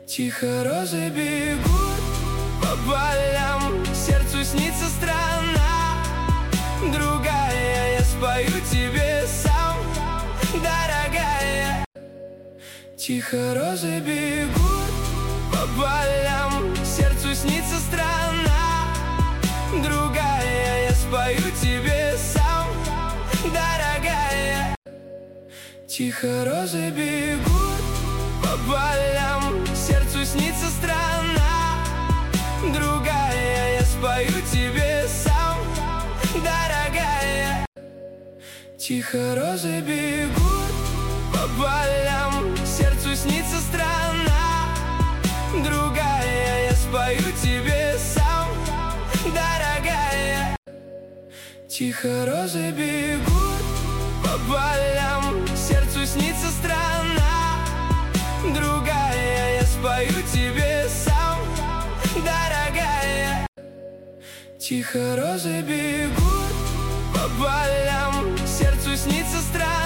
Тихо розы бегут по полям, сердцу снится страна другая. Я спою тебе сам, дорогая. Тихо розы бегут по полям, сердцу снится страна другая. Я спою тебе сам, дорогая. Тихо розы бегут по полям, сердцу снится страна другая. Я спою тебе сам, дорогая. Тихо розы бегут по полям, сердцу снится страна другая. Я спою тебе сам, дорогая. Тихо розы бегут по полям, сердцу снится страна другая. Я спою тебе сам, дорогая. Тихо розы бегут